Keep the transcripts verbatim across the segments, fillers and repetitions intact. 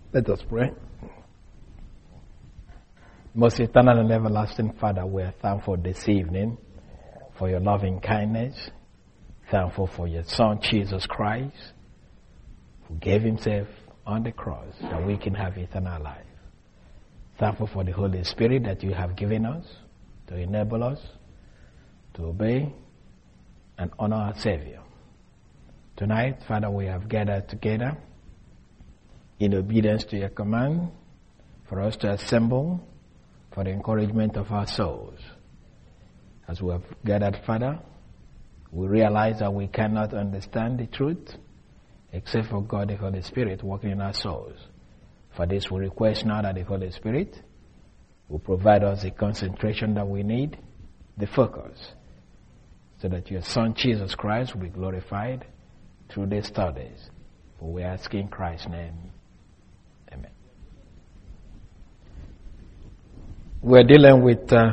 Let us pray. Most eternal and everlasting Father, we are thankful this evening for your loving kindness. Thankful for your Son, Jesus Christ, who gave himself on the cross that we can have eternal life. Thankful for the Holy Spirit that you have given us to enable us to obey and honor our Savior. Tonight, Father, we have gathered together in obedience to your command for us to assemble for the encouragement of our souls. As we have gathered, Father, we realize that we cannot understand the truth except for God the Holy Spirit working in our souls. For this we request now that the Holy Spirit will provide us the concentration that we need, the focus, so that your Son Jesus Christ will be glorified through these studies. For we ask in Christ's name. Amen. We're dealing with uh,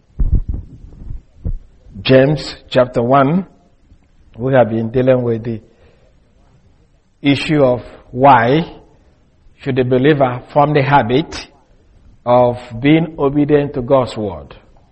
James chapter one. We have been dealing with the issue of why should a believer form the habit of being obedient to God's word.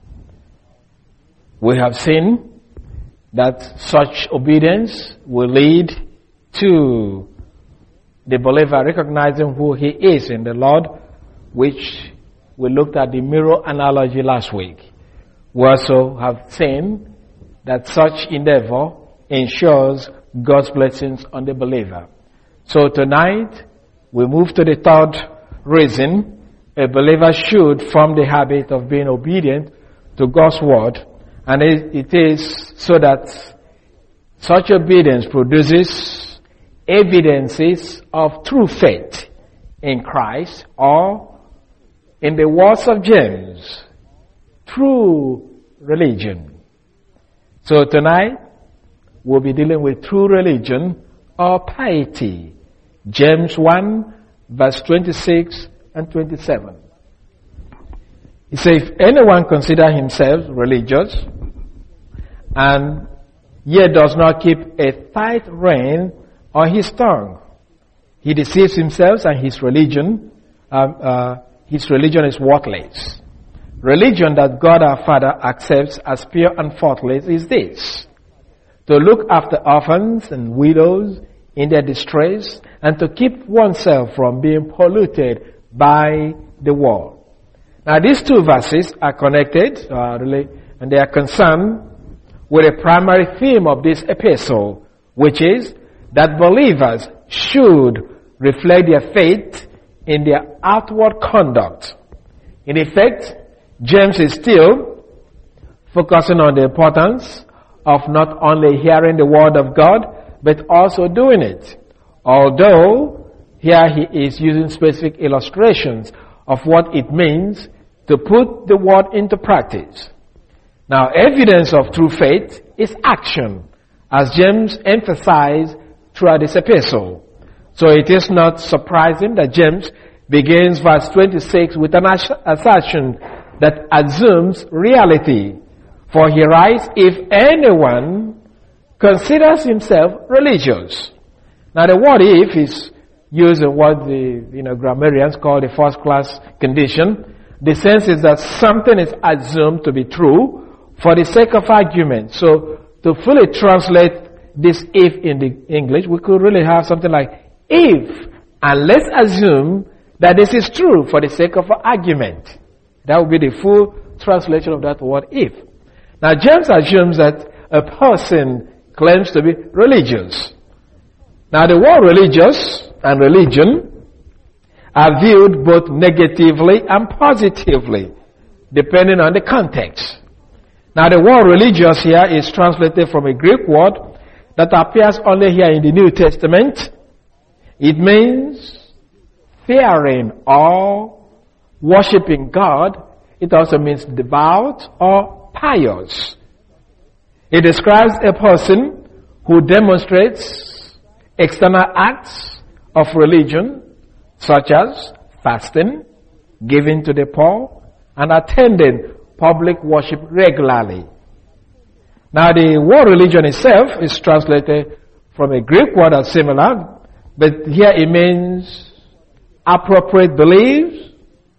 We have seen that such obedience will lead to the believer recognizing who he is in the Lord, which we looked at the mirror analogy last week. We also have seen that such endeavor ensures God's blessings on the believer. So tonight, we move to the third reason a believer should form the habit of being obedient to God's word, and it, it is so that such obedience produces evidences of true faith in Christ, or in the words of James, true religion. So tonight, we'll be dealing with true religion or piety. James one, verse twenty-six and twenty-seven. He says, if anyone consider himself religious and yet does not keep a tight rein on his tongue, he deceives himself, and his religion, uh, uh, his religion is worthless. Religion that God our Father accepts as pure and faultless is this: to look after orphans and widows in their distress, and to keep oneself from being polluted by the world. Now, these two verses are connected, uh, really, and they are concerned with a primary theme of this epistle, which is that believers should reflect their faith in their outward conduct. In effect, James is still focusing on the importance of not only hearing the word of God, but also doing it. Although here he is using specific illustrations of what it means to put the word into practice. Now, evidence of true faith is action, as James emphasized throughout this epistle. So it is not surprising that James begins verse twenty-six with an assertion that assumes reality. For he writes, if anyone considers himself religious. Now the word if is used in what the you know grammarians call the first class condition. The sense is that something is assumed to be true for the sake of argument. So to fully translate this if in the English, we could really have something like if, and let's assume that this is true for the sake of argument. That would be the full translation of that word if. Now James assumes that a person claims to be religious. Now the word religious and religion are viewed both negatively and positively, depending on the context. Now the word religious here is translated from a Greek word that appears only here in the New Testament. It means fearing or worshiping God. It also means devout or pious. It describes a person who demonstrates external acts of religion, such as fasting, giving to the poor, and attending public worship regularly. Now the word religion itself is translated from a Greek word that's similar, but here it means appropriate beliefs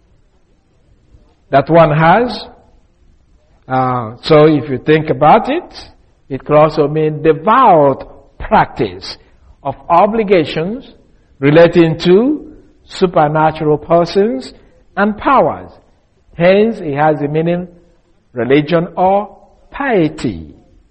that one has. Uh, so if you think about it, it could also mean devout practice of obligations relating to supernatural persons and powers. Hence, it has the meaning religion or piety.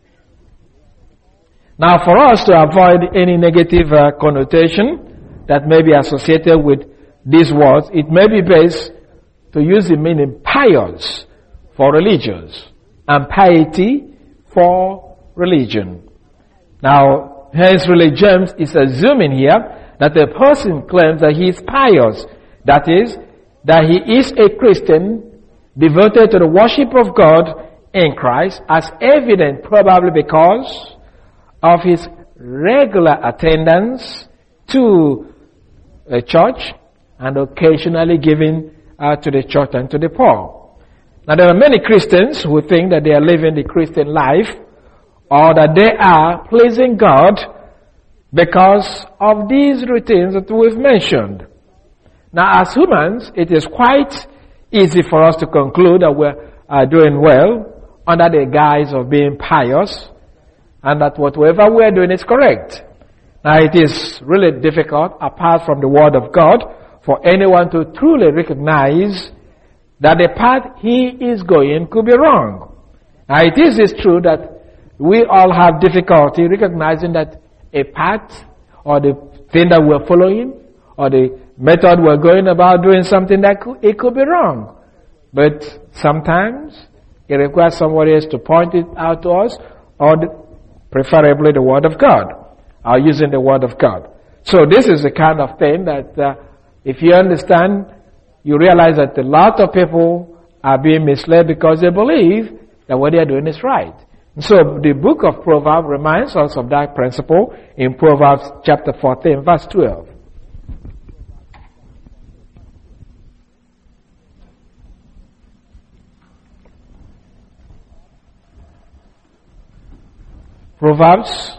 Now, for us to avoid any negative uh, connotation that may be associated with these words, it may be best to use the meaning pious for religious and piety for religion. Now, hence really James is assuming here that the person claims that he is pious. That is, that he is a Christian devoted to the worship of God in Christ, as evident probably because of his regular attendance to a church and occasionally giving uh, to the church and to the poor. Now, there are many Christians who think that they are living the Christian life or that they are pleasing God because of these routines that we've mentioned. Now, as humans, it is quite easy for us to conclude that we're uh, doing well under the guise of being pious and that whatever we're doing is correct. Now, it is really difficult, apart from the Word of God, for anyone to truly recognize that the path he is going could be wrong. Now, it is, is true that we all have difficulty recognizing that a path or the thing that we're following or the method we're going about doing something that could, it could be wrong. But sometimes it requires somebody else to point it out to us, or the, preferably the Word of God, or using the Word of God. So this is the kind of thing that uh, if you understand, you realize that a lot of people are being misled because they believe that what they are doing is right. And so the book of Proverbs reminds us of that principle in Proverbs chapter fourteen, verse twelve. Proverbs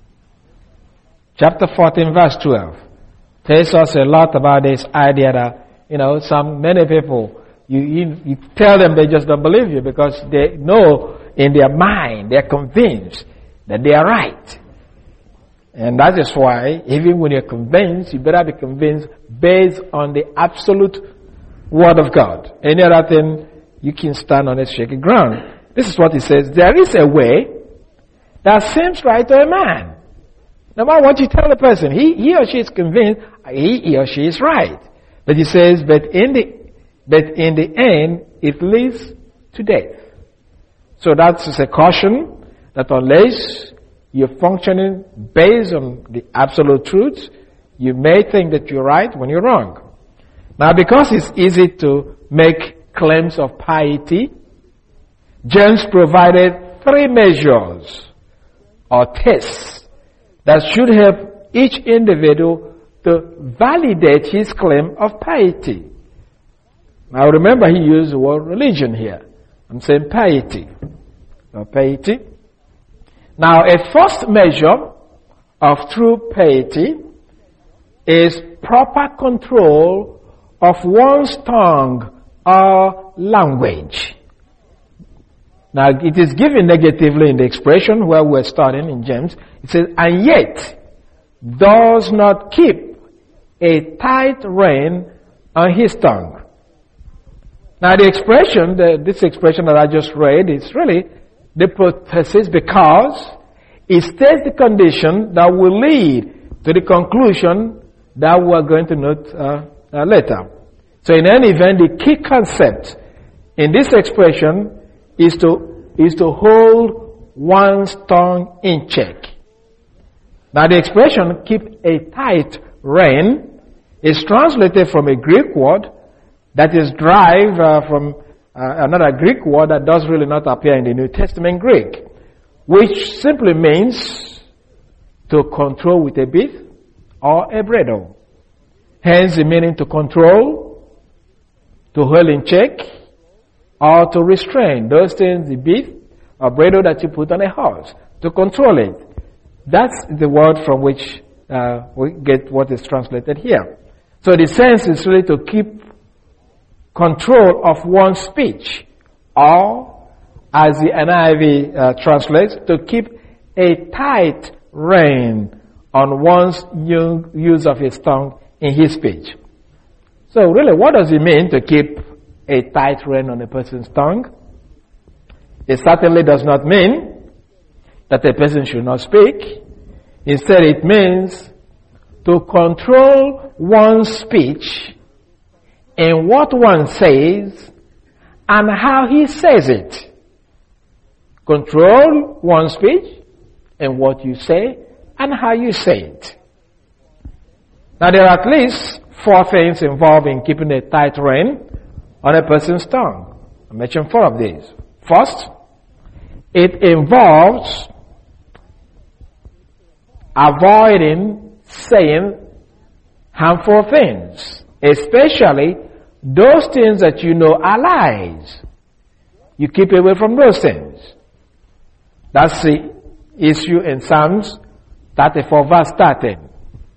chapter fourteen, verse twelve tells us a lot about this idea that, you know, some, many people, you, you, you tell them they just don't believe you because they know in their mind, they're convinced that they are right. And that is why, even when you're convinced, you better be convinced based on the absolute Word of God. Any other thing, you can stand on a shaky ground. This is what he says: there is a way that seems right to a man. No matter what you tell the person, he, he or she is convinced he, he or she is right. But he says, but in the, but in the end, it leads to death. So that's a caution that unless you're functioning based on the absolute truth, you may think that you're right when you're wrong. Now, because it's easy to make claims of piety, James provided three measures or tests that should help each individual to validate his claim of piety. Now remember, he used the word religion here. I'm saying piety. Or piety. Now, a first measure of true piety is proper control of one's tongue or language. Now, it is given negatively in the expression where we're starting in James. It says, and yet does not keep a tight rein on his tongue. Now, the expression, the, this expression that I just read, is really the prothesis because it states the condition that will lead to the conclusion that we're going to note uh, uh, later. So, in any event, the key concept in this expression is to is to hold one's tongue in check. Now, the expression "keep a tight rein" is translated from a Greek word that is derived uh, from uh, another Greek word that does really not appear in the New Testament Greek, which simply means to control with a bit or a bridle. Hence, the meaning to control, to hold in check, or to restrain. Those things, the bit or bridle that you put on a horse, to control it. That's the word from which uh, we get what is translated here. So the sense is really to keep control of one's speech, or, as the N I V uh, translates, to keep a tight rein on one's use of his tongue in his speech. So really, what does it mean to keep a tight rein on a person's tongue? It certainly does not mean that a person should not speak. Instead, it means to control one's speech in what one says and how he says it. Control one's speech in what you say and how you say it. Now, there are at least four things involved in keeping a tight rein on a person's tongue. I mentioned four of these. First, it involves avoiding saying harmful things, especially those things that you know are lies. You keep away from those things. That's the issue in Psalms thirty-four verse thirteen.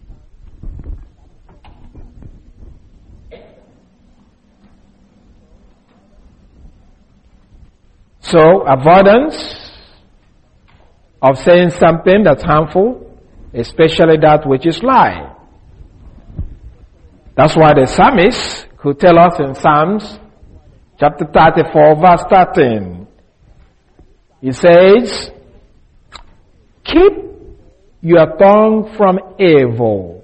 So, avoidance of saying something that's harmful, especially that which is lie. That's why the psalmist could tell us in Psalms chapter thirty-four verse thirteen. He says, keep your tongue from evil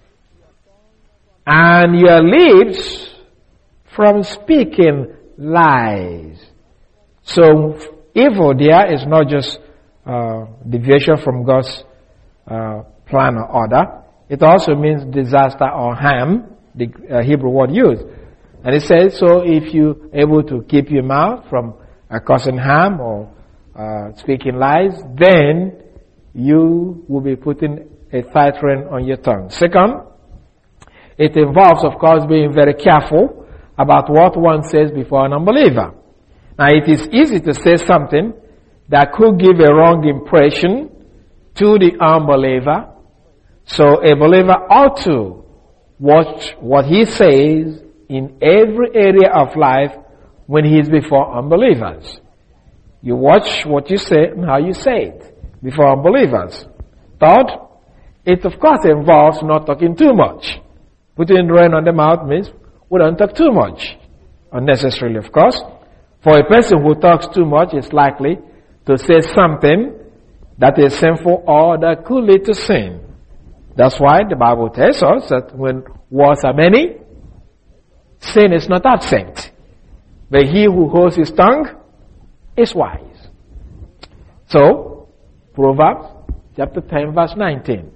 and your lips from speaking lies. So evil there is not just uh, deviation from God's uh, plan or order. It also means disaster or harm, the uh, Hebrew word used. And it says, so if you're able to keep your mouth from uh, causing harm or uh, speaking lies, then you will be putting a tight rein on your tongue. Second, it involves, of course, being very careful about what one says before an unbeliever. Now, it is easy to say something that could give a wrong impression to the unbeliever. So a believer ought to watch what he says in every area of life when he is before unbelievers. You watch what you say and how you say it before unbelievers. Third, it of course involves not talking too much. Putting rain on the mouth means we don't talk too much. Unnecessarily, of course. For a person who talks too much is likely to say something that is sinful or that could lead to sin. That's why the Bible tells us that when words are many, sin is not absent. But he who holds his tongue is wise. So, Proverbs chapter ten verse nineteen.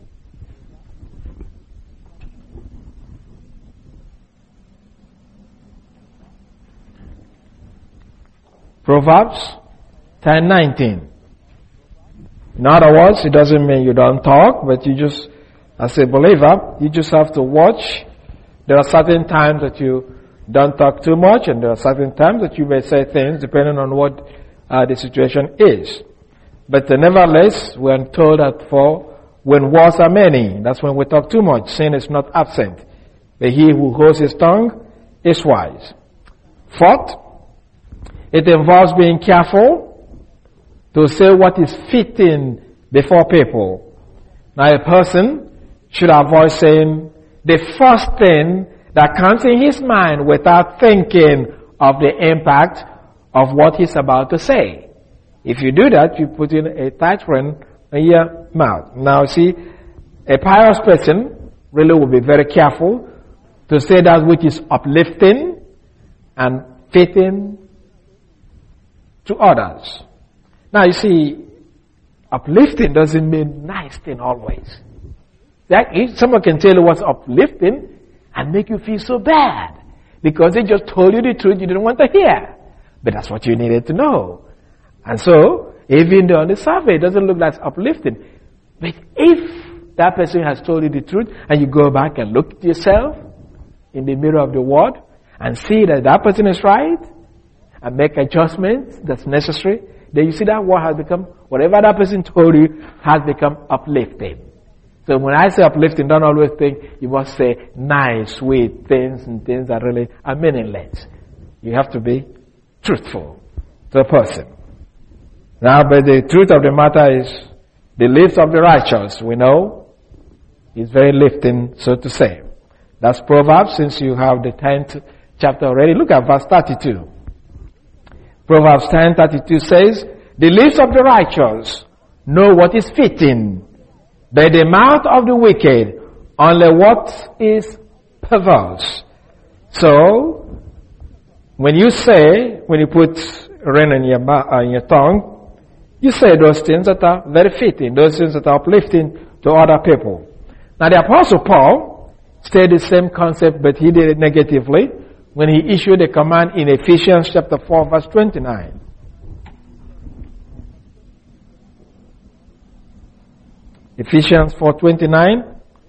Proverbs ten nineteen. In other words, it doesn't mean you don't talk, but you just, as a believer, you just have to watch. There are certain times that you don't talk too much, and there are certain times that you may say things depending on what uh, the situation is. But uh, nevertheless, we are told that for when words are many, that's when we talk too much. Sin is not absent. But he who holds his tongue is wise. Fourth, it involves being careful to say what is fitting before people. Now, a person should avoid saying the first thing that comes in his mind without thinking of the impact of what he's about to say. If you do that, you put in a tight rein in your mouth. Now, see, a pious person really will be very careful to say that which is uplifting and fitting to others. Now, you see, uplifting doesn't mean nice thing always. That if someone can tell you what's uplifting and make you feel so bad because they just told you the truth you didn't want to hear. But that's what you needed to know. And so, even though on the survey it doesn't look like uplifting, but if that person has told you the truth and you go back and look at yourself in the mirror of the word and see that that person is right and make adjustments that's necessary, then you see that what has become, whatever that person told you has become uplifting. So when I say uplifting, don't always think you must say nice, sweet things and things that really are meaningless. You have to be truthful to the person. Now, but the truth of the matter is, the lips of the righteous, we know, is very lifting, so to say. That's Proverbs, since you have the tenth chapter already. Look at verse thirty-two. Proverbs ten thirty-two says, the lips of the righteous know what is fitting, but the mouth of the wicked only what is perverse. So, when you say, when you put rain in your, uh, in your tongue, you say those things that are very fitting, those things that are uplifting to other people. Now the Apostle Paul stated the same concept, but he did it negatively when he issued a command in Ephesians chapter four verse twenty-nine. Ephesians four twenty-nine.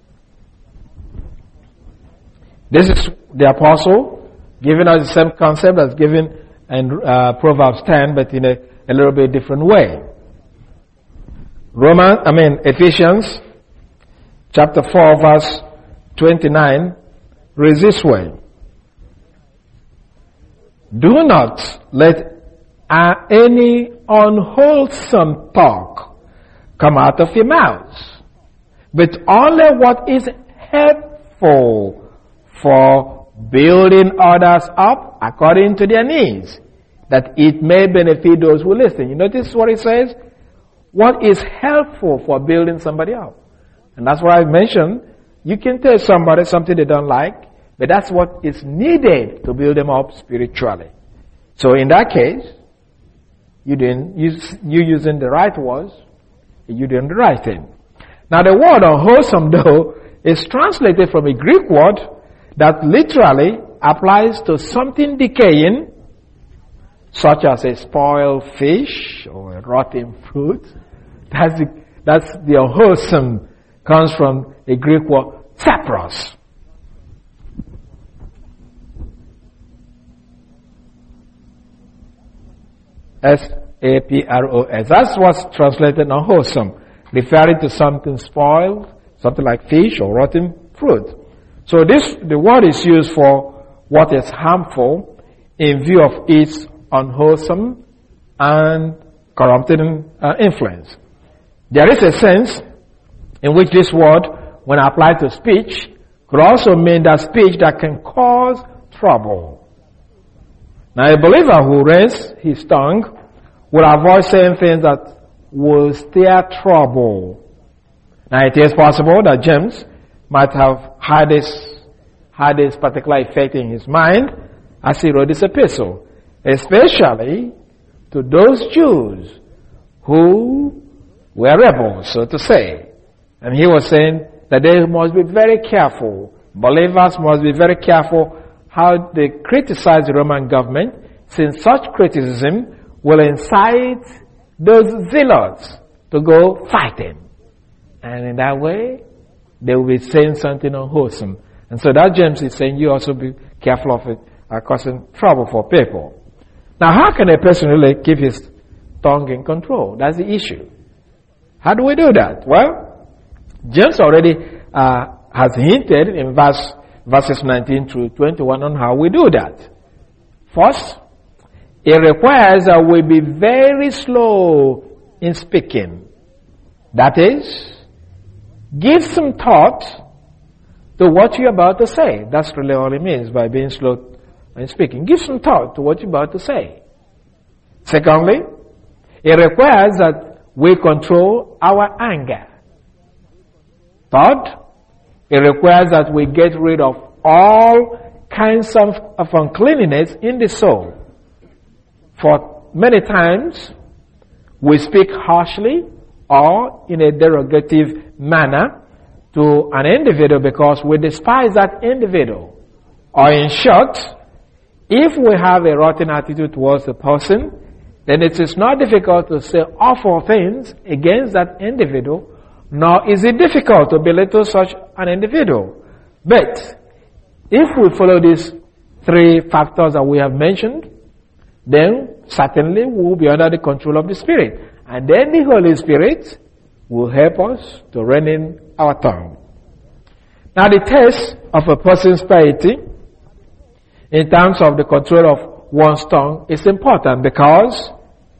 This is the Apostle giving us the same concept as given in uh, Proverbs ten, but in a, a little bit different way. Roman, I mean Ephesians chapter four verse twenty-nine reads this way. Do not let uh, any unwholesome talk come out of your mouths, but only what is helpful for building others up according to their needs, that it may benefit those who listen. You notice what it says? What is helpful for building somebody up? And that's what I mentioned. You can tell somebody something they don't like, but that's what is needed to build them up spiritually. So in that case, you didn't use, you using the right words, you doing the right thing. Now the word unwholesome though is translated from a Greek word that literally applies to something decaying, such as a spoiled fish or a rotten fruit. That's the, that's the unwholesome, comes from a Greek word, sapros. S A P R O S. That's what's translated unwholesome, referring to something spoiled, something like fish or rotten fruit. So this, the word is used for what is harmful in view of its unwholesome and corrupting uh, influence. There is a sense in which this word, when applied to speech, could also mean that speech that can cause trouble. Now a believer who reins his tongue will avoid saying things that will stir trouble. Now it is possible that James might have had this, had this particular effect in his mind as he wrote this epistle, especially to those Jews who were rebels, so to say. And he was saying that they must be very careful. Believers must be very careful how they criticize the Roman government, since such criticism will incite those zealots to go fighting. And in that way, they will be saying something unwholesome. And so that James is saying you also be careful of it, uh, causing trouble for people. Now how can a person really keep his tongue in control? That's the issue. How do we do that? Well, James already uh, has hinted in verse, verses nineteen through twenty-one on how we do that. First, it requires that we be very slow in speaking. That is, give some thought to what you're about to say. That's really all it means by being slow in speaking. Give some thought to what you're about to say. Secondly, it requires that we control our anger. Third, it requires that we get rid of all kinds of, of uncleanness in the soul. For many times, we speak harshly or in a derogative manner to an individual because we despise that individual. Or in short, if we have a rotten attitude towards the person, then it is not difficult to say awful things against that individual, nor is it difficult to belittle such an individual. But if we follow these three factors that we have mentioned, then certainly we will be under the control of the Spirit. And then the Holy Spirit will help us to rein in our tongue. Now the test of a person's piety in terms of the control of one's tongue is important because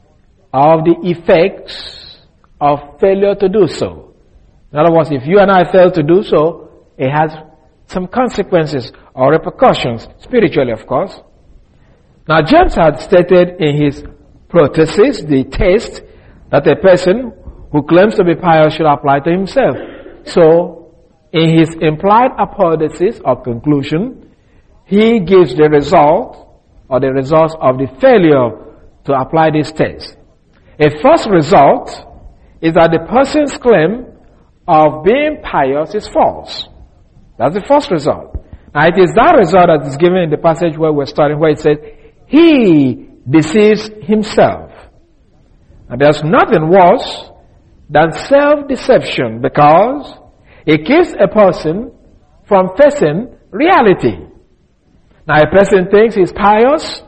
of the effects of failure to do so. In other words, if you and I fail to do so, it has some consequences or repercussions, spiritually of course. Now James had stated in his prothesis, the test that a person who claims to be pious should apply to himself. So, in his implied hypothesis or conclusion, he gives the result or the results of the failure to apply this test. A first result is that the person's claim of being pious is false. That's the first result. Now it is that result that is given in the passage where we're studying, where it says, he deceives himself. And there's nothing worse than self-deception because it keeps a person from facing reality. Now a person thinks he's pious,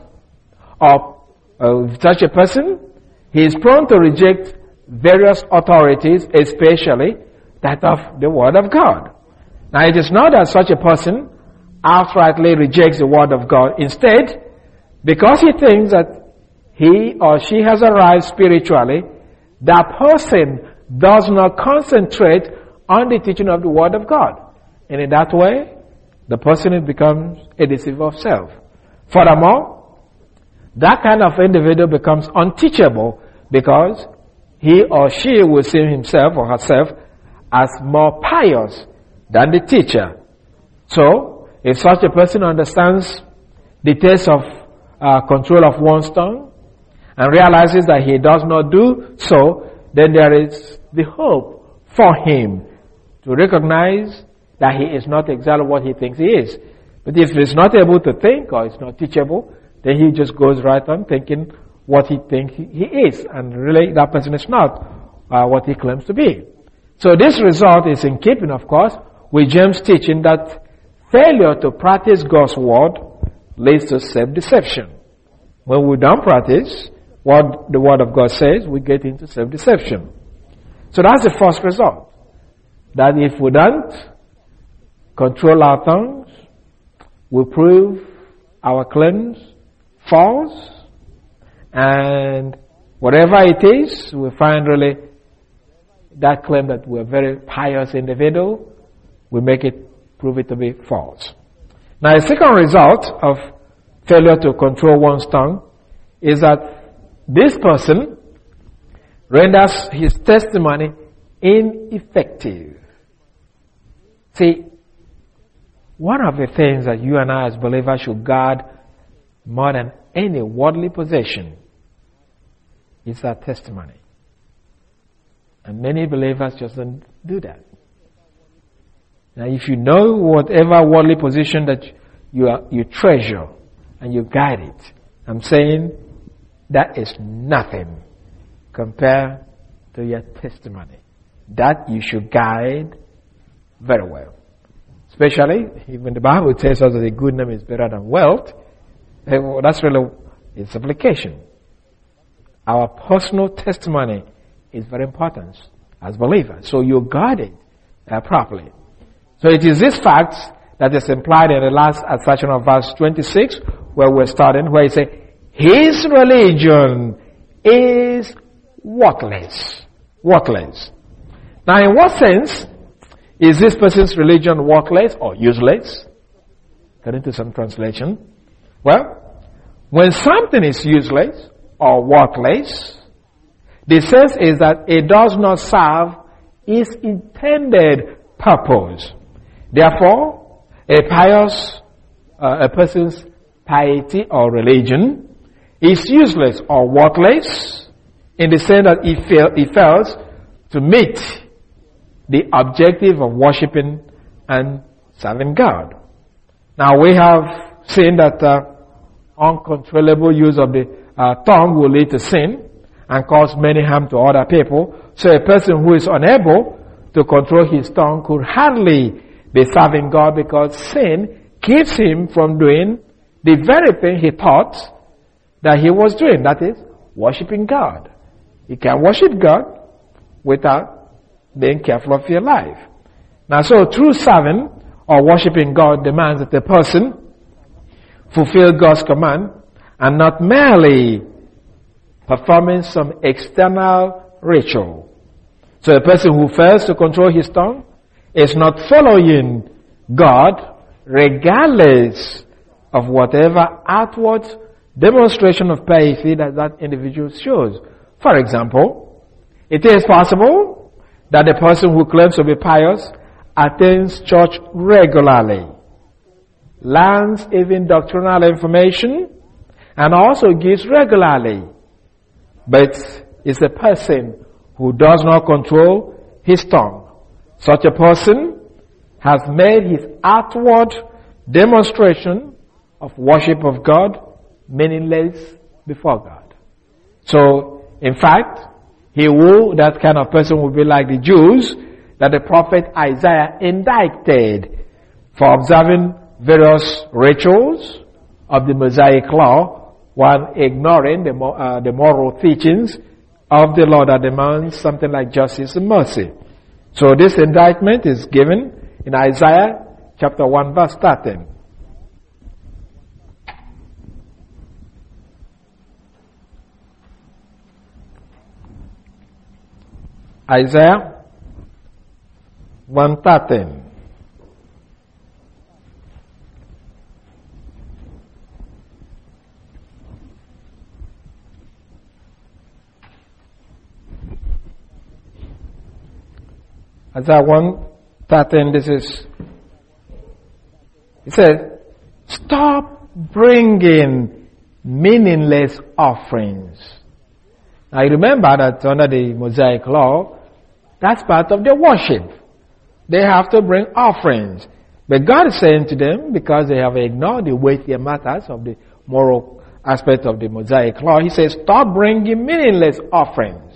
or uh, such a person, he is prone to reject various authorities, especially that of the Word of God. Now it is not that such a person outrightly rejects the Word of God. Instead, because he thinks that he or she has arrived spiritually, that person does not concentrate on the teaching of the Word of God. And in that way, the person becomes a deceiver of self. Furthermore, that kind of individual becomes unteachable because he or she will see himself or herself as more pious than the teacher. So, if such a person understands the test of uh, control of one's tongue and realizes that he does not do so, then there is the hope for him to recognize that he is not exactly what he thinks he is. But if he's not able to think or is not teachable, then he just goes right on thinking what he thinks he is. And really that person is not uh, what he claims to be. So this result is in keeping, of course, with James' teaching that failure to practice God's word leads to self-deception. When we don't practice what the Word of God says, we get into self-deception. So that's the first result. That if we don't control our tongues, we prove our claims false, and whatever it is, we find really that claim that we're a very pious individual, we make it, prove it to be false. Now the second result of failure to control one's tongue is that this person renders his testimony ineffective. See, one of the things that you and I as believers should guard more than any worldly possession is our testimony. And many believers just don't do that. Now if you know whatever worldly possession that you are, you treasure and you guide it, I'm saying that is nothing compared to your testimony. That you should guide very well. Especially, even the Bible tells us that a good name is better than wealth. That's really its application. Our personal testimony is very important as believers. So you guard it uh, properly. So it is this fact that is implied in the last section of verse twenty-six, where we're starting, where it says, his religion is worthless. Worthless. Now in what sense is this person's religion worthless or useless? According to some translation. Well, when something is useless or worthless, the sense is that it does not serve its intended purpose. Therefore, a pious, uh, a person's piety or religion is useless or worthless in the sense that it, fail, it fails to meet the objective of worshiping and serving God. Now we have seen that uh, uncontrollable use of the uh, tongue will lead to sin and cause many harm to other people. So a person who is unable to control his tongue could hardly be serving God because sin keeps him from doing the very thing he thought that he was doing, that is, worshiping God. He can worship God without being careful of your life. Now, so true serving or worshiping God demands that a person fulfill God's command and not merely performing some external ritual. So a person who fails to control his tongue is not following God regardless of whatever outward demonstration of piety that that individual shows. For example, it is possible that a person who claims to be pious attends church regularly, learns even doctrinal information, and also gives regularly, but is a person who does not control his tongue. Such a person has made his outward demonstration of worship of God meaningless before God. So, in fact, he will, that kind of person will be like the Jews that the prophet Isaiah indicted for observing various rituals of the Mosaic law while ignoring the, uh, the moral teachings of the law that demands something like justice and mercy. So this indictment is given in Isaiah chapter one verse thirteen. Isaiah one thirteen. Isaiah one thirteen, this is, it says, stop bringing meaningless offerings. Now you remember that under the Mosaic law, that's part of their worship. They have to bring offerings. But God is saying to them, because they have ignored the weightier matters of the moral aspect of the Mosaic law, He says, stop bringing meaningless offerings.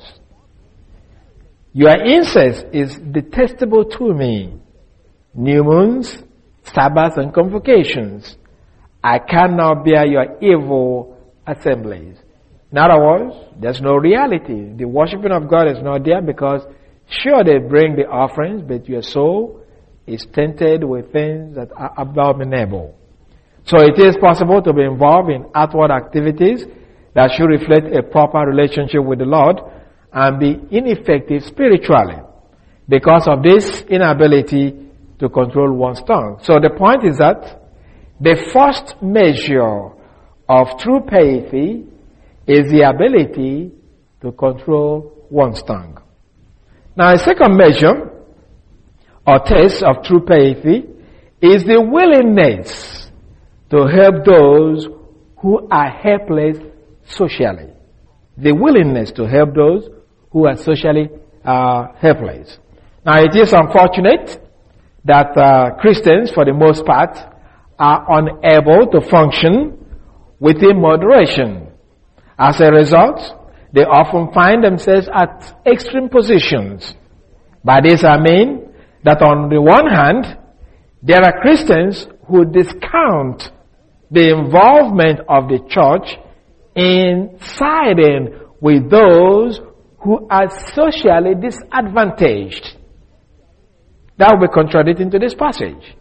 Your incest is detestable to me. New moons, Sabbaths, and convocations. I cannot bear your evil assemblies. In other words, there's no reality. The worshiping of God is not there because sure they bring the offerings, but your soul is tainted with things that are abominable. So it is possible to be involved in outward activities that should reflect a proper relationship with the Lord and be ineffective spiritually because of this inability to control one's tongue. So the point is that the first measure of true piety is the ability to control one's tongue. Now a second measure or test of true piety is the willingness to help those who are helpless socially. The willingness to help those who are socially uh, helpless. Now it is unfortunate that uh, Christians, for the most part, are unable to function within moderation. As a result, they often find themselves at extreme positions. By this I mean that on the one hand, there are Christians who discount the involvement of the church in siding with those who are socially disadvantaged. That will be contradicting to this passage.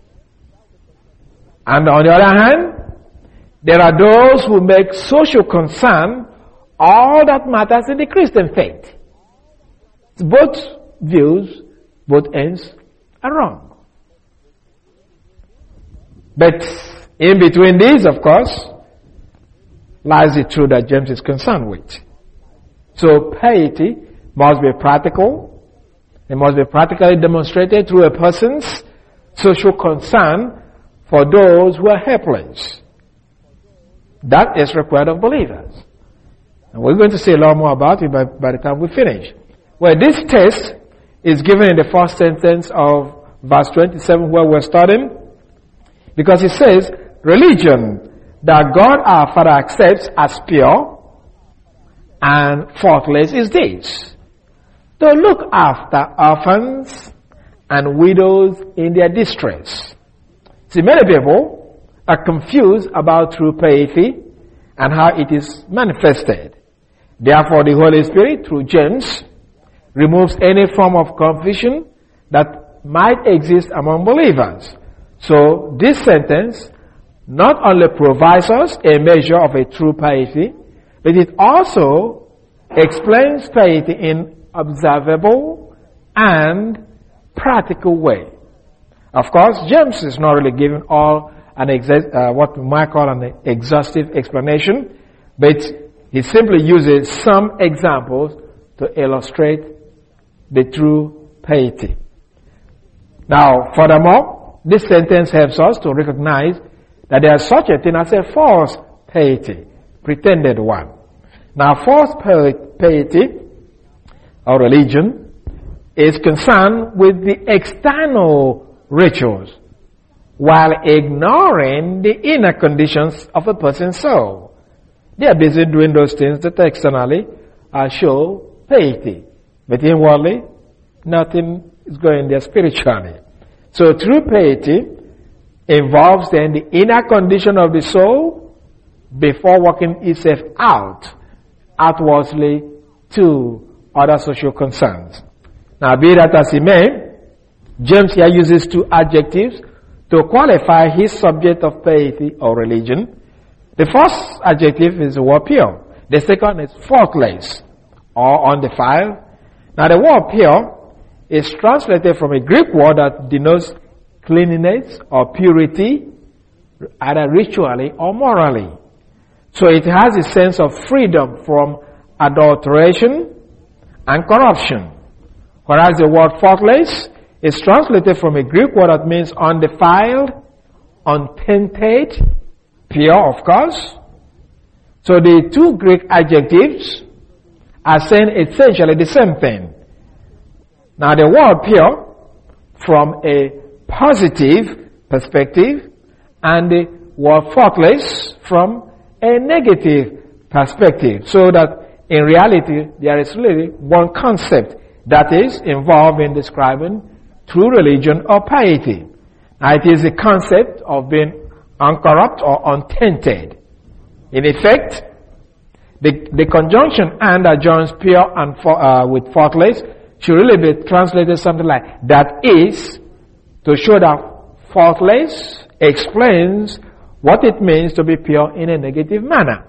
And on the other hand, there are those who make social concern all that matters in the Christian faith. Both views, both ends are wrong. But in between these, of course, lies the truth that James is concerned with. So piety must be practical. It must be practically demonstrated through a person's social concern for those who are helpless. That is required of believers. And we're going to say a lot more about it by, by the time we finish. Well, this test is given in the first sentence of verse twenty-seven where we're starting. Because it says, religion that God our Father accepts as pure and faultless is this: to look after orphans and widows in their distress. See, many people are confused about true piety and how it is manifested. Therefore, the Holy Spirit, through James, removes any form of confusion that might exist among believers. So this sentence not only provides us a measure of a true piety, but it also explains piety in observable and practical way. Of course, James is not really giving all an exa- uh, what we might call an exhaustive explanation, but he simply uses some examples to illustrate the true piety. Now, furthermore, this sentence helps us to recognize that there is such a thing as a false piety, pretended one. Now, false piety or religion is concerned with the external rituals while ignoring the inner conditions of a person's soul. They are busy doing those things that externally uh, show piety, but inwardly nothing is going there spiritually. So true piety involves then the inner condition of the soul before working itself out outwardly to other social concerns. Now, be that as it may, James here uses two adjectives to qualify his subject of piety or religion. The first adjective is the word pure. The second is faultless or undefiled. Now, the word pure is translated from a Greek word that denotes cleanliness or purity, either ritually or morally. So it has a sense of freedom from adulteration and corruption. Whereas the word faultless is translated from a Greek word that means undefiled, untainted, pure, of course. So the two Greek adjectives are saying essentially the same thing. Now the word pure from a positive perspective and the word faultless from a negative perspective. So that in reality there is really one concept that is involved in describing true religion or piety. Now it is the concept of being uncorrupt or untainted. In effect, the, the conjunction and that joins pure and for, uh, with faultless should really be translated something like that is, to show that faultless explains what it means to be pure in a negative manner.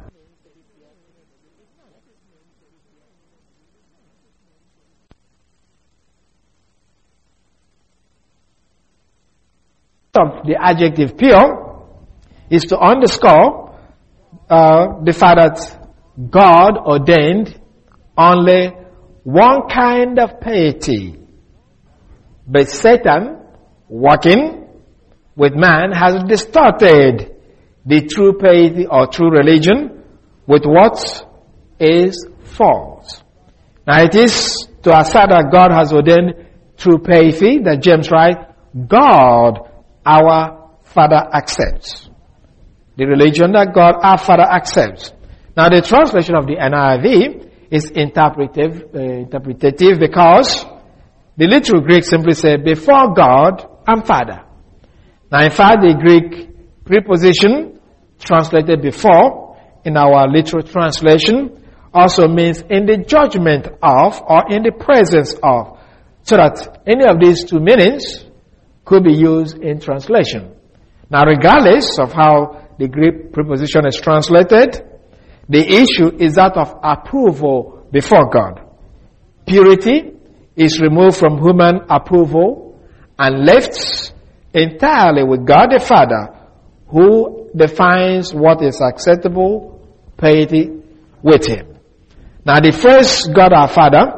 Of the adjective pure is to underscore uh, the fact that God ordained only one kind of piety, but Satan, working with man, has distorted the true piety or true religion with what is false. Now it is to assert that God has ordained true piety that James writes, God our Father accepts. The religion that God our Father accepts. Now the translation of the N I V is interpretive, uh, interpretative because the literal Greek simply says before God and Father. Now in fact the Greek preposition translated before in our literal translation also means in the judgment of or in the presence of. So that any of these two meanings could be used in translation. Now regardless of how the Greek preposition is translated, the issue is that of approval before God. Purity is removed from human approval and left entirely with God the Father, who defines what is acceptable piety with him. Now the phrase God our Father,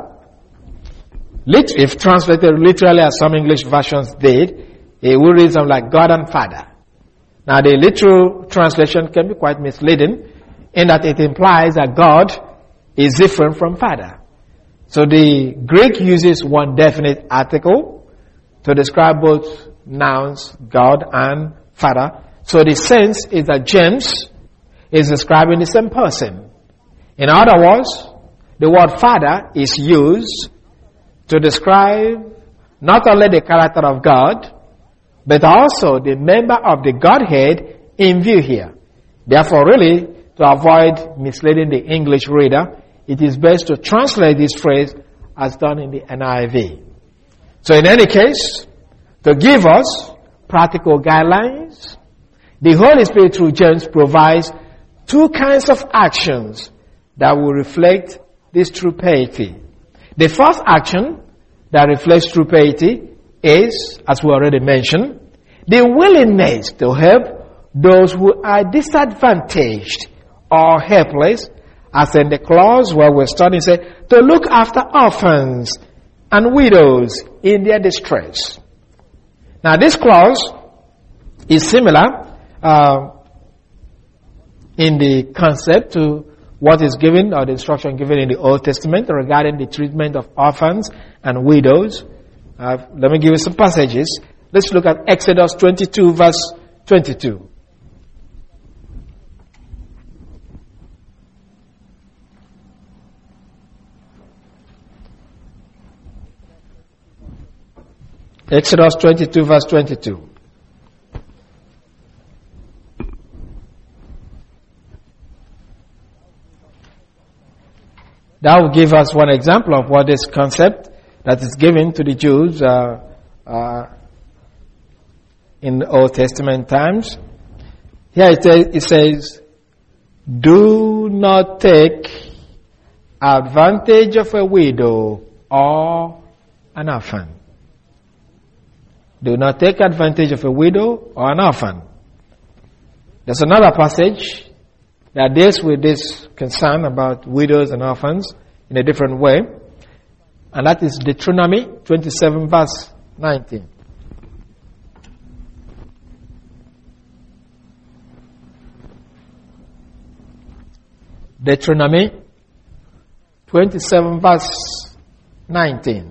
if translated literally as some English versions did, it will read something like God and Father. Now the literal translation can be quite misleading in that it implies that God is different from Father. So the Greek uses one definite article to describe both nouns, God and Father. So the sense is that James is describing the same person. In other words, the word Father is used to describe not only the character of God, but also the member of the Godhead in view here. Therefore, really, to avoid misleading the English reader, it is best to translate this phrase as done in the N I V. So in any case, to give us practical guidelines, the Holy Spirit through James provides two kinds of actions that will reflect this true piety. The first action that reflects true piety is, as we already mentioned, the willingness to help those who are disadvantaged or helpless, as in the clause where we're studying, say, to look after orphans and widows in their distress. Now this clause is similar uh, in the concept to what is given, or the instruction given in the Old Testament regarding the treatment of orphans and widows. Uh, let me give you some passages. Let's look at Exodus twenty-two, verse twenty-two. Exodus twenty-two, verse twenty-two. That will give us one example of what this concept that is given to the Jews uh, uh, in the Old Testament times. Here it says, it says, do not take advantage of a widow or an orphan. Do not take advantage of a widow or an orphan. There's another passage that deals with this concern about widows and orphans in a different way. And that is Deuteronomy twenty-seven, verse nineteen. Deuteronomy twenty-seven, verse nineteen.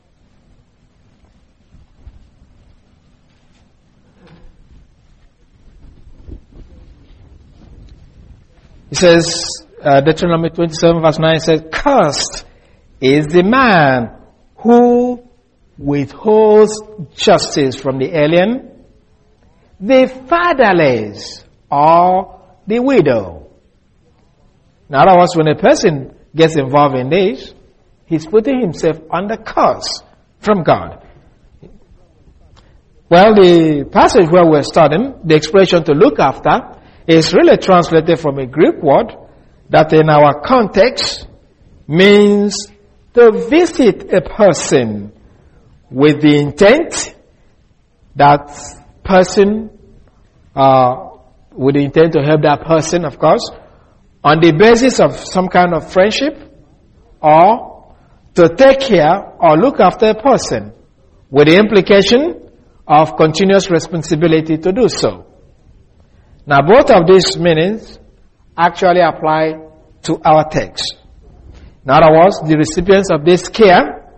It says, uh, Deuteronomy twenty-seven, verse nine says, cursed is the man who withholds justice from the alien, the fatherless, or the widow. In other words, when a person gets involved in this, he's putting himself under curse from God. Well, the passage where we're studying, the expression to look after, is really translated from a Greek word that in our context means to visit a person with the intent that person, uh, with the intent to help that person, of course, on the basis of some kind of friendship, or to take care or look after a person with the implication of continuous responsibility to do so. Now, both of these meanings actually apply to our text. In other words, the recipients of this care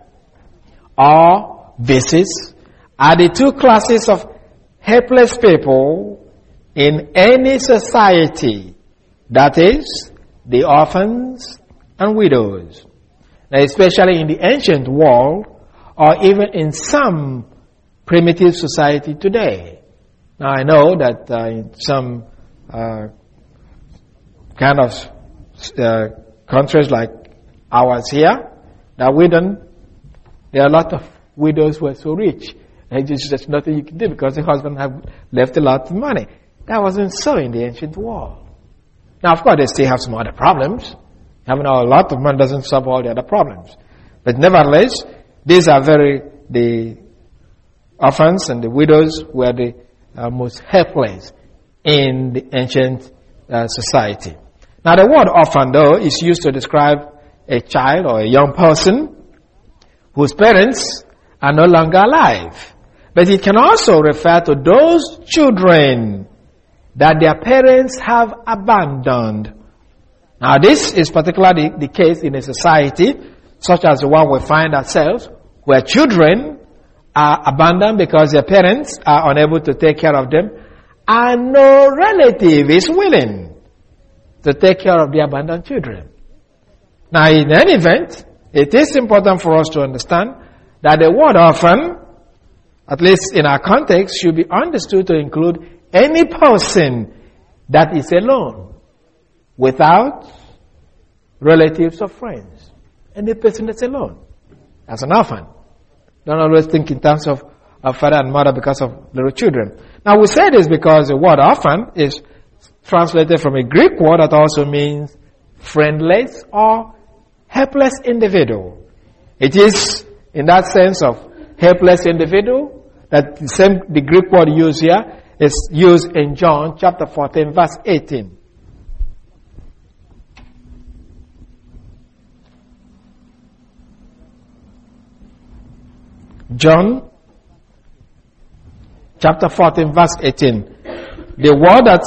or visits are the two classes of helpless people in any society, that is, the orphans and widows. Now, especially in the ancient world, or even in some primitive society today. Now, I know that uh, in some uh, kind of uh, countries like ours here, that we don't, there are a lot of widows who are so rich. And there's just nothing you can do because the husband have left a lot of money. That wasn't so in the ancient world. Now, of course, they still have some other problems. Having a lot of money doesn't solve all the other problems. But nevertheless, these are very, the orphans and the widows were the Uh, most helpless in the ancient uh, society. Now, the word orphan, though, is used to describe a child or a young person whose parents are no longer alive. But it can also refer to those children that their parents have abandoned. Now, this is particularly the case in a society such as the one we find ourselves, where children are abandoned because their parents are unable to take care of them, and no relative is willing to take care of the abandoned children. Now, in any event, it is important for us to understand that the word orphan, at least in our context, should be understood to include any person that is alone, without relatives or friends. Any person that's alone. as an orphan. Don't always think in terms of, of father and mother because of little children. Now we say this because the word orphan is translated from a Greek word that also means friendless or helpless individual. It is in that sense of helpless individual that the same the Greek word used here is used in John chapter fourteen verse eighteen. John chapter fourteen verse eighteen. The word that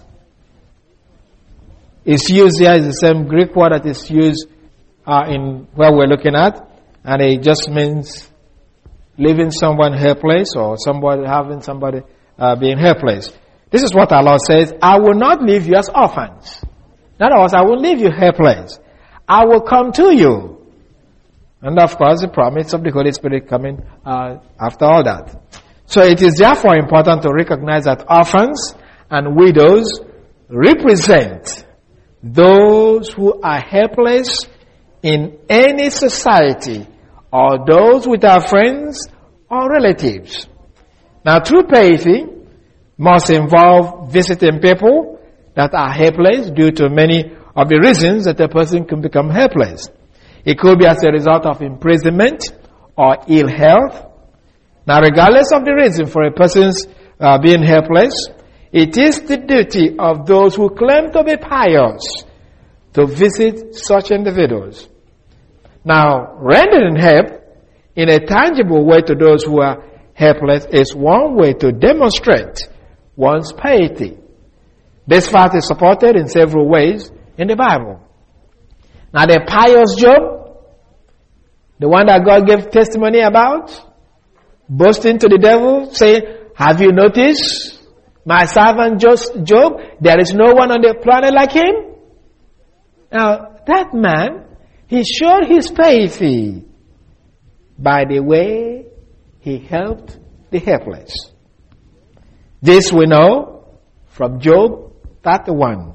is used here is the same Greek word that is used uh, in where we're looking at, and it just means leaving someone helpless or somebody having somebody uh, being helpless. This is what our Lord says: I will not leave you as orphans. In other words, I will leave you helpless. I will come to you. And of course, the promise of the Holy Spirit coming uh, after all that. So it is therefore important to recognize that orphans and widows represent those who are helpless in any society, or those without friends or relatives. Now, true piety must involve visiting people that are helpless due to many of the reasons that a person can become helpless. It could be as a result of imprisonment or ill health. Now, regardless of the reason for a person's uh, being helpless, it is the duty of those who claim to be pious to visit such individuals. Now, rendering help in a tangible way to those who are helpless is one way to demonstrate one's piety. This fact is supported in several ways in the Bible. Now, the pious Job, the one that God gave testimony about, boasting to the devil, saying, have you noticed my servant Job? There is no one on the planet like him. Now, that man, he showed his piety by the way he helped the helpless. This we know from Job thirty-one.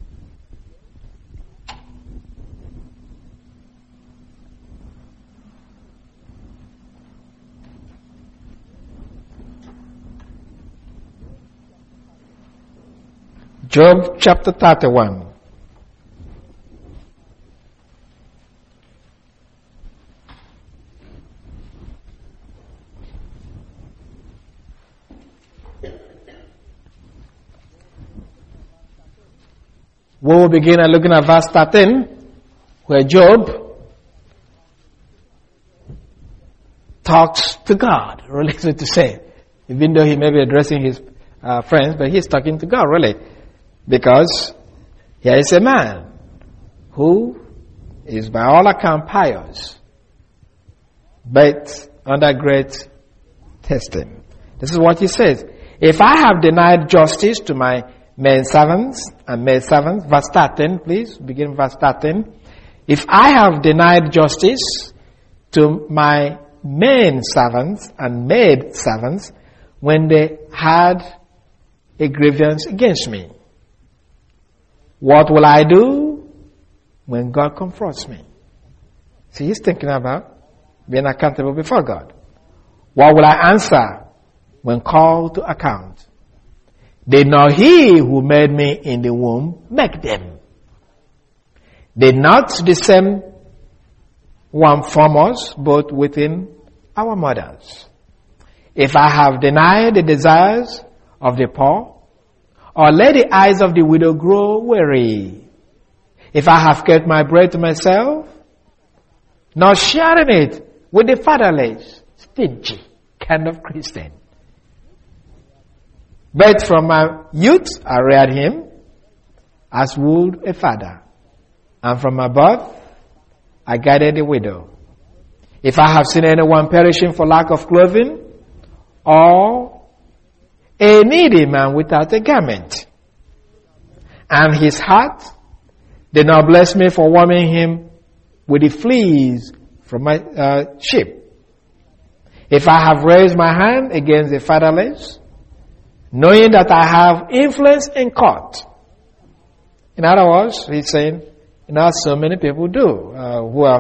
Job chapter thirty-one. We will begin at looking at verse thirteen, where Job talks to God, really to say. Even though he may be addressing his uh, friends, but he's talking to God, really. Because here is a man who is by all account pious, but under great testing. This is what he says. If I have denied justice to my men servants and maid servants, verse thirteen, please, begin verse thirteen. If I have denied justice to my men servants and maid servants when they had a grievance against me, what will I do when God confronts me? See, he's thinking about being accountable before God. What will I answer when called to account? Did not he who made me in the womb make them? Did not the same one form us both within our mothers? If I have denied the desires of the poor, or let the eyes of the widow grow weary, if I have kept my bread to myself, not sharing it with the fatherless, stingy kind of Christian. But from my youth I reared him as would a father, and from my birth I guided the widow. If I have seen anyone perishing for lack of clothing, or a needy man without a garment, and his heart did not bless me for warming him with the fleas from my uh, sheep. If I have raised my hand against the fatherless, knowing that I have influence in court. In other words, he's saying, you know, so many people do, uh, who are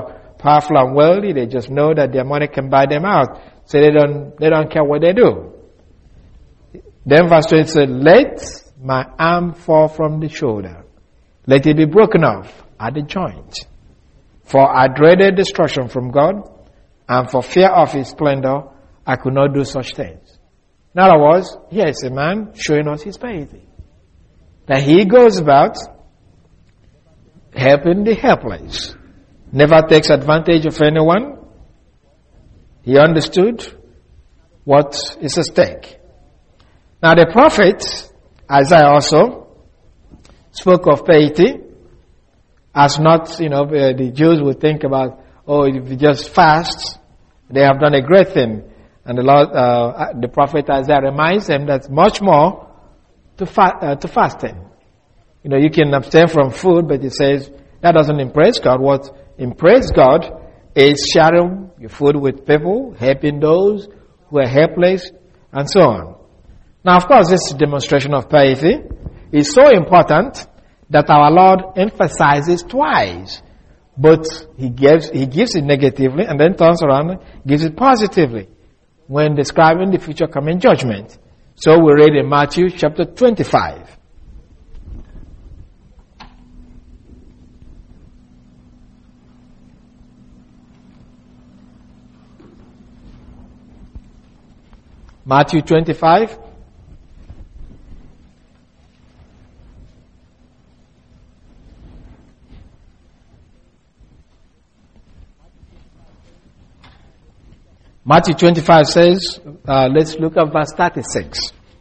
powerful and wealthy. They just know that their money can buy them out. So they don't, they don't care what they do. Then verse twenty says, let my arm fall from the shoulder. Let it be broken off at the joint. For I dreaded destruction from God, and for fear of his splendor, I could not do such things. In other words, here is a man showing us his piety. That he goes about helping the helpless. Never takes advantage of anyone. He understood what is at stake. Now the prophet Isaiah also spoke of piety as not, you know, the Jews would think about, oh, if you just fast, they have done a great thing. And the Lord, uh, the prophet Isaiah reminds them that much more to, fa- uh, to fasting. You know, you can abstain from food, but he says that doesn't impress God. What impresses God is sharing your food with people, helping those who are helpless, and so on. Now, of course, this demonstration of piety is so important that our Lord emphasizes twice. But he gives, he gives it negatively and then turns around and gives it positively when describing the future coming judgment. So we read in Matthew chapter twenty-five. Matthew twenty-five. Matthew twenty-five says, uh, let's look at verse thirty-six.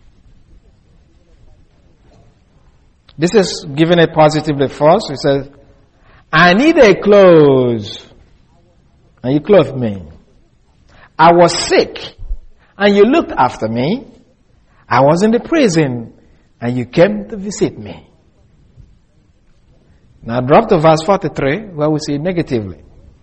This is given a positively first. It says, I needed clothes, and you clothed me. I was sick, and you looked after me. I was in the prison, and you came to visit me. Now drop to verse forty-three, where we see negatively.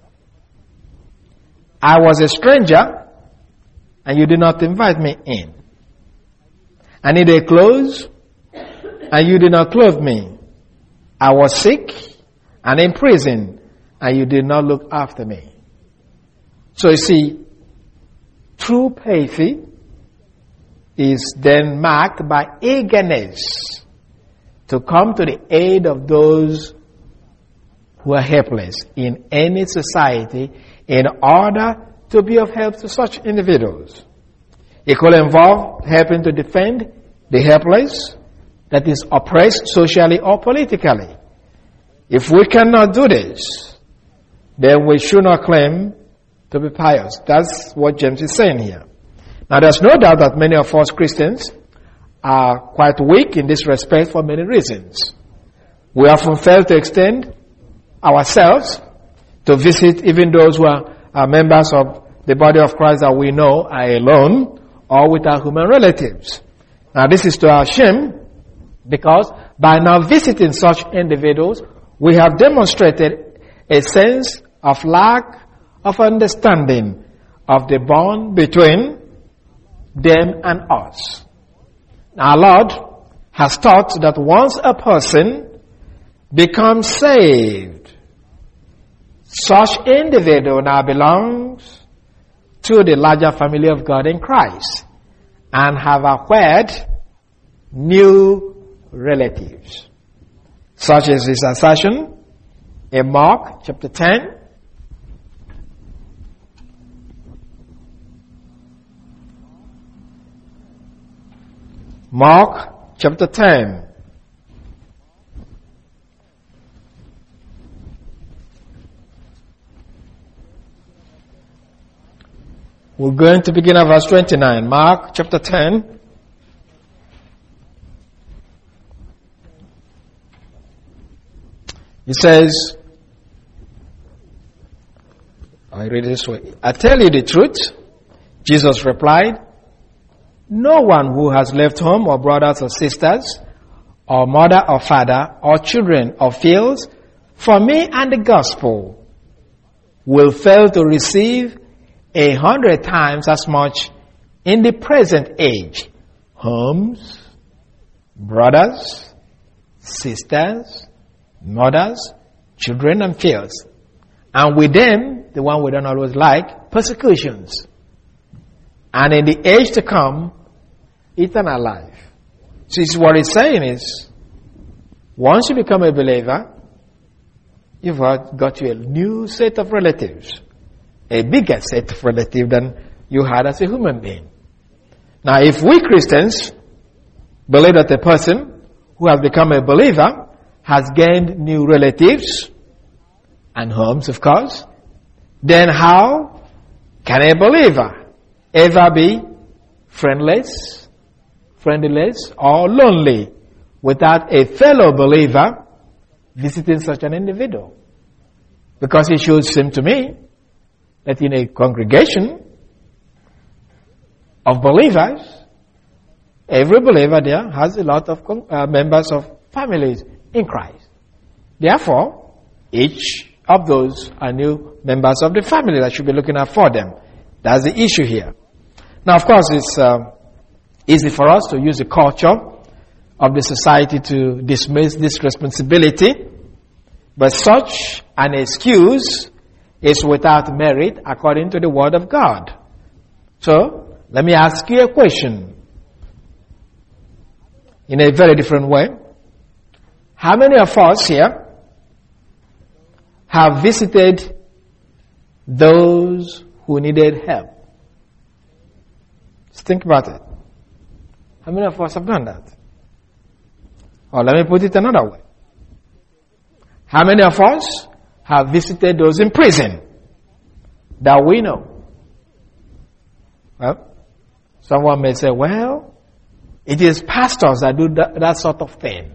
I was a stranger, and you did not invite me in. I needed clothes, and you did not clothe me. I was sick and in prison, and you did not look after me. So you see, true piety is then marked by eagerness to come to the aid of those who are helpless in any society in order to be of help to such individuals. It could involve helping to defend the helpless, that is oppressed socially or politically. If we cannot do this, then we should not claim to be pious. That's what James is saying here. Now there's no doubt that many of us Christians are quite weak in this respect for many reasons. We often fail to extend ourselves to visit even those who are, are members of the body of Christ that we know are alone or with our human relatives. Now this is to our shame, because by now visiting such individuals, we have demonstrated a sense of lack of understanding of the bond between them and us. Our Lord has taught that once a person becomes saved, such individual now belongs to the larger family of God in Christ and have acquired new relatives. Such is his assertion in Mark chapter ten. Mark chapter ten. We're going to begin at verse twenty-nine. Mark chapter ten. It says, I read it this way. I tell you the truth, Jesus replied, no one who has left home or brothers or sisters or mother or father or children or fields for me and the gospel will fail to receive a hundred times as much in the present age. Homes, brothers, sisters, mothers, children and fields, and with them the one we don't always like, persecutions. And in the age to come, eternal life. So what he's saying is, once you become a believer, you've got you a new set of relatives. A bigger set of relatives than you had as a human being. Now, if we Christians believe that a person who has become a believer has gained new relatives and homes, of course, then how can a believer ever be friendless, friendless, or lonely without a fellow believer visiting such an individual? Because it should seem to me that in a congregation of believers, every believer there has a lot of uh, members of families in Christ. Therefore, each of those are new members of the family that should be looking out for them. That's the issue here. Now, of course, it's uh, easy for us to use the culture of the society to dismiss this responsibility, but such an excuse is without merit according to the Word of God. So, let me ask you a question in a very different way. How many of us here have visited those who needed help? Just think about it. How many of us have done that? Or let me put it another way. How many of us have visited those in prison that we know? Well, someone may say, well, it is pastors that do that, that sort of thing.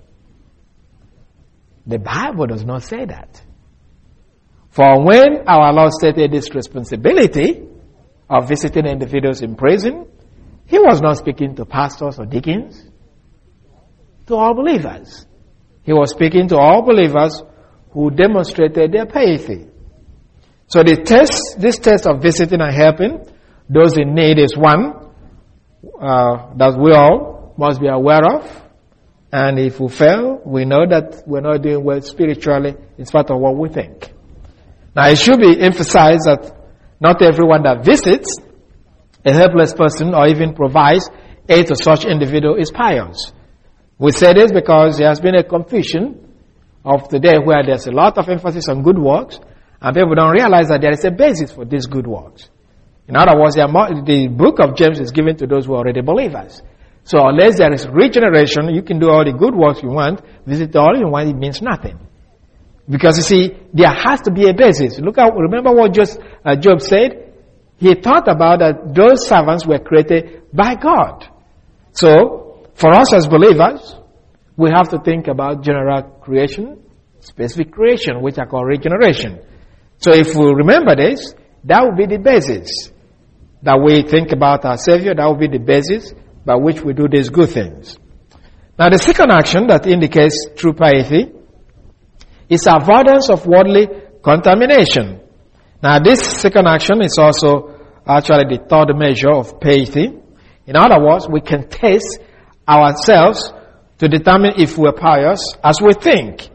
The Bible does not say that. For when our Lord stated this responsibility of visiting individuals in prison, He was not speaking to pastors or deacons, to all believers. He was speaking to all believers who demonstrated their piety. So the test, this test of visiting and helping those in need is one uh, that we all must be aware of. And if we fail, we know that we're not doing well spiritually in spite of what we think. Now, it should be emphasized that not everyone that visits a helpless person or even provides aid to such individual is pious. We say this because there has been a confusion of today where there's a lot of emphasis on good works, and people don't realize that there is a basis for these good works. In other words, the book of James is given to those who are already believers. So unless there is regeneration, you can do all the good works you want, visit all you want, it means nothing. Because you see, there has to be a basis. Look at, remember what just uh, Job said? He thought about that those servants were created by God. So, for us as believers, we have to think about general creation, specific creation, which are called regeneration. So if we remember this, that will be the basis that we think about our Savior. That will be the basis by which we do these good things. Now, the second action that indicates true piety is avoidance of worldly contamination. Now, this second action is also actually the third measure of piety. In other words, we can test ourselves to determine if we're pious as we think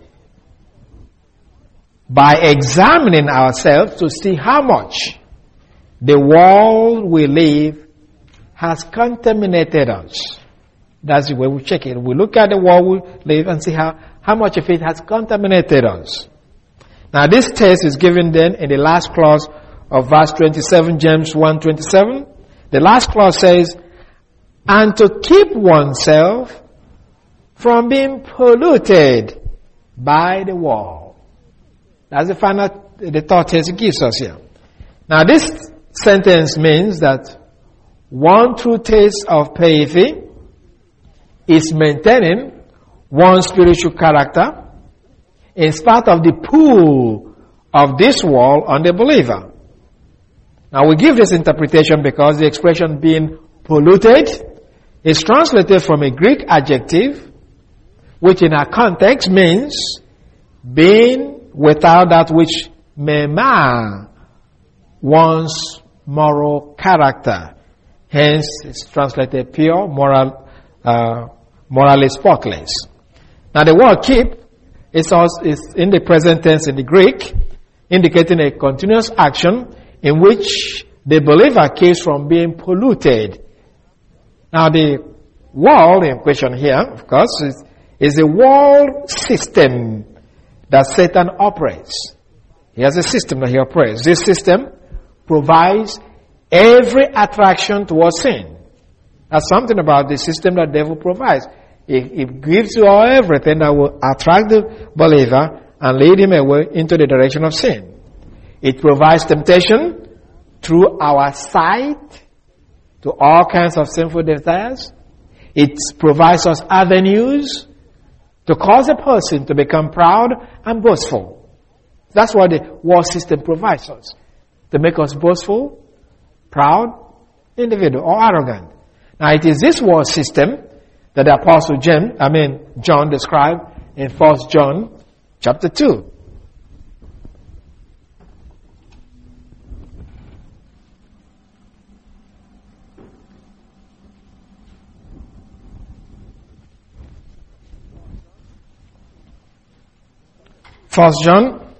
by examining ourselves to see how much the world we live has contaminated us. That's the way we check it. We look at the world we live and see how, how much of it has contaminated us. Now, this test is given then in the last clause of verse twenty-seven, James one twenty-seven. The last clause says, and to keep oneself from being polluted by the world. That's the final, the third test it gives us here. Now, this sentence means that one true test of piety is maintaining one's spiritual character in spite of the pull of this world on the believer. Now, we give this interpretation because the expression being polluted is translated from a Greek adjective, which in our context means being without that which may mar one's moral character. Hence, it's translated pure, moral, uh, morally spotless. Now, the word keep is also is in the present tense in the Greek. indicating a continuous action in which the believer keeps from being polluted. Now the world in question here, of course, is, is a world system that Satan operates. He has a system that he operates. This system provides every attraction towards sin. That's something about the system that the devil provides. It, it gives you all everything that will attract the believer and lead him away into the direction of sin. It provides temptation through our sight to all kinds of sinful desires. It provides us avenues to cause a person to become proud and boastful. That's what the world system provides us. To make us boastful, proud, individual, or arrogant. Now it is this world system that the Apostle James, I mean John described in First John chapter two. First John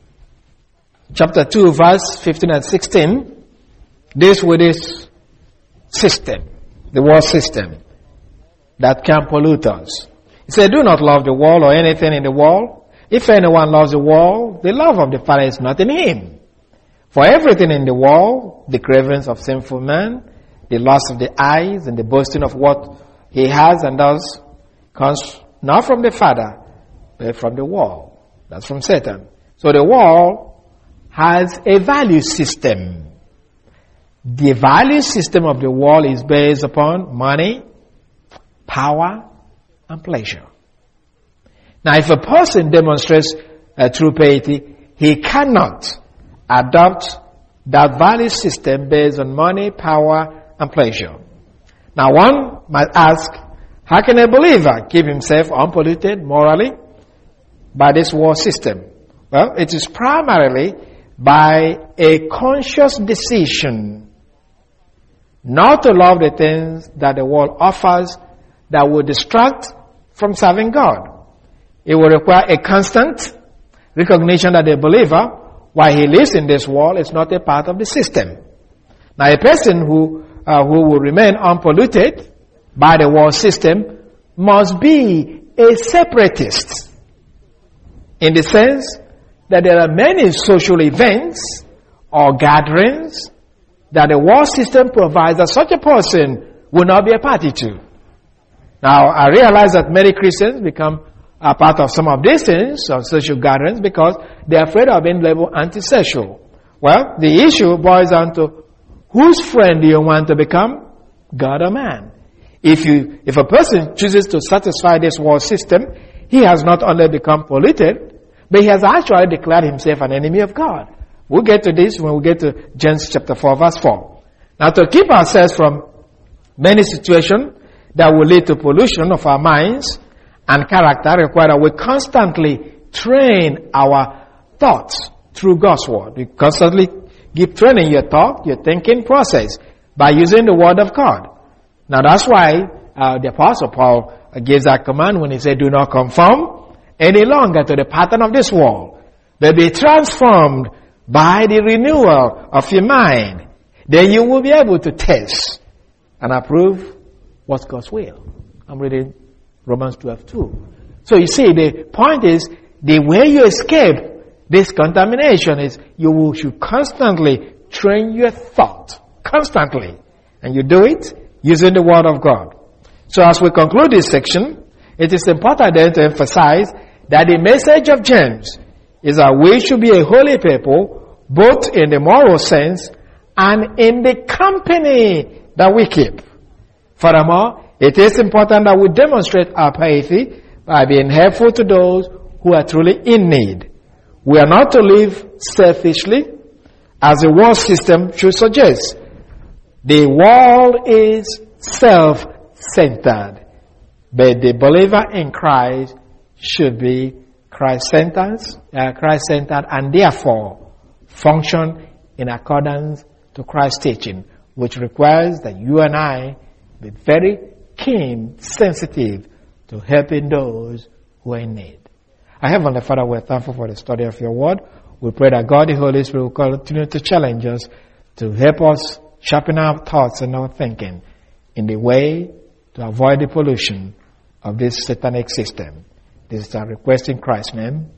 chapter two verse fifteen and sixteen deals with this system, the world system that can pollute us. He said, do not love the world or anything in the world. If anyone loves the world, the love of the Father is not in him. For everything in the world, the cravings of sinful man, the lust of the eyes, and the boasting of what he has and does, comes not from the Father, but from the world. That's from Satan. So the world has a value system. The value system of the world is based upon money, power, and pleasure. Now, if a person demonstrates a true piety, he cannot adopt that value system based on money, power, and pleasure. Now, one might ask, how can a believer keep himself unpolluted morally by this world system? Well, it is primarily by a conscious decision not to love the things that the world offers that will distract from serving God. It will require a constant recognition that the believer, while he lives in this world, is not a part of the system. Now, a person who uh, who will remain unpolluted by the world system must be a separatist, in the sense that there are many social events or gatherings that the world system provides that such a person will not be a party to. Now, I realize that many Christians become a part of some of these things, of social gatherings, because they're afraid of being labeled antisocial. Well, the issue boils down to whose friend do you want to become? God or man? If you, if a person chooses to satisfy this world system, he has not only become polluted, but he has actually declared himself an enemy of God. We'll get to this when we get to James chapter four, verse four. Now, to keep ourselves from many situations that will lead to pollution of our minds and character, require that we constantly train our thoughts through God's word. We constantly keep training your thought, your thinking process by using the word of God. Now, that's why uh, the Apostle Paul uh, gives that command when he said, do not conform any longer to the pattern of this world, but be transformed by the renewal of your mind. Then you will be able to test and approve what's God's will. I'm reading Romans twelve two. So you see, the point is, the way you escape this contamination is you will, should constantly train your thought. Constantly. And you do it using the word of God. So as we conclude this section, it is important then to emphasize that the message of James is that we should be a holy people, both in the moral sense and in the company that we keep. Furthermore, it is important that we demonstrate our piety by being helpful to those who are truly in need. We are not to live selfishly, as the world system should suggest. The world is self-centered, but the believer in Christ should be Christ-centered, uh, Christ-centered, and therefore function in accordance to Christ's teaching, which requires that you and I be very keen, sensitive to helping those who are in need. Our Heavenly Father, we're thankful for the study of your word. We pray that God the Holy Spirit will continue to challenge us, to help us sharpen our thoughts and our thinking in the way to avoid the pollution of this satanic system. This is our request in Christ's name.